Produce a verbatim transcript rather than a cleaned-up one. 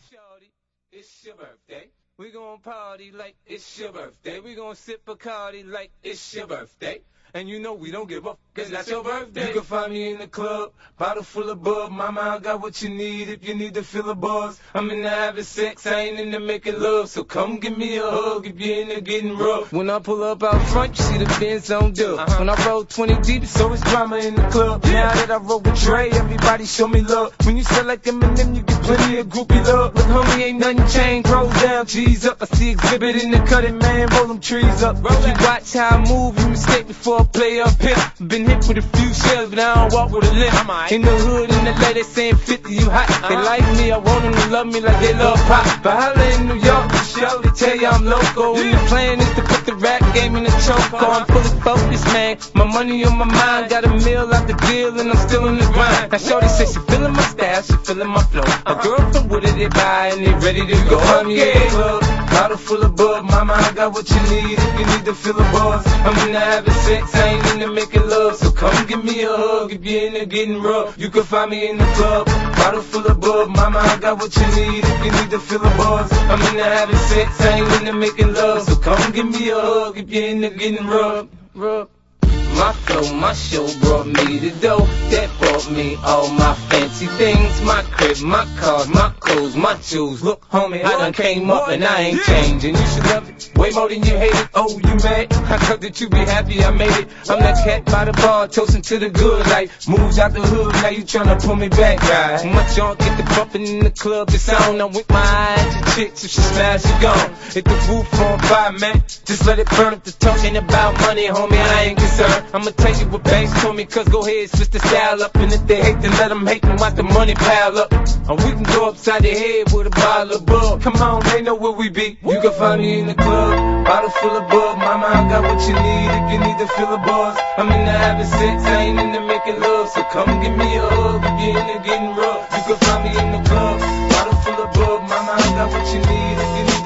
shawty, it's your birthday. We gon' party like it's your birthday. We gon' sip Bacardi like it's your birthday. And you know we don't give up, cause that's your birthday. You can find me in the club, bottle full of bub. Mama, I got what you need if you need to feel a buzz. I'm in the having sex, I ain't in the making love. So come give me a hug if you're in the getting rough. When I pull up out front, you see the Benz on dub. Uh-huh. When I roll twenty deep, so it's drama in the club. Yeah. Now that I roll with Dre, everybody show me love. When you sell like Eminem, you get plenty of groupie love. But homie, ain't nothing changed, rolls down, G's up. I see exhibit in the cutting, man, roll them trees up. Roll if you watch how I move, you mistake before I play up here. Been hit with a few shells, but I don't walk with a limp. In the hood, in the L A, they saying fifty, you hot. They like me, I want them to love me like they love pop. But holla in New York, the show, they tell you I'm local. And the plan is to put the rap game in the choke. I'm fully focused, man. My money on my mind, got a meal out the deal, and I'm still in the grind. Now shorty say she feeling my style, she feeling my flow. A girl from Wooded, they buy, and they ready to go. Find me in the club, bottle full of bub. Mama, I got what you need if you need to feel a buzz. I'm in the having sex, I ain't in the making love. So come give me a hug if you're in there getting rough. You can find me in the club, bottle full of bub. Mama, I got what you need if you need to feel a buzz. I'm in there having sex, I ain't in there making love. So come give me a hug if you're in there getting rough. Rough. My flow, my show brought me the dough that brought me all my fancy things. My crib, my cars, my clothes, my shoes. Look, homie, I done came up and I ain't changing. You should love it way more than you hate it. Oh, you mad? I thought that you be happy I made it. I'm that cat by the bar, toasting to the good life. Moves out the hood, now you tryna pull me back, right? My junk get the bumping in the club, it's on. I'm with my eyes and chicks, if she smash, she gone. Hit the roof on fire, man. Just let it burn. If the talking about money, homie, I ain't concerned. I'ma tell you what banks told me, cause go ahead, switch the style up. And if they hate, then let them hate them, watch the money pile up. Or we can go upside the head with a bottle of bug. Come on, they know where we be. You can find me in the club, bottle full of bug. Mama, I got what you need if you need to feel a buzz. I'm in the having sex, I ain't in the making love. So come give me a hug if you're in the getting rough. You can find me in the club, bottle full of bug. Mama, I got what you need if you need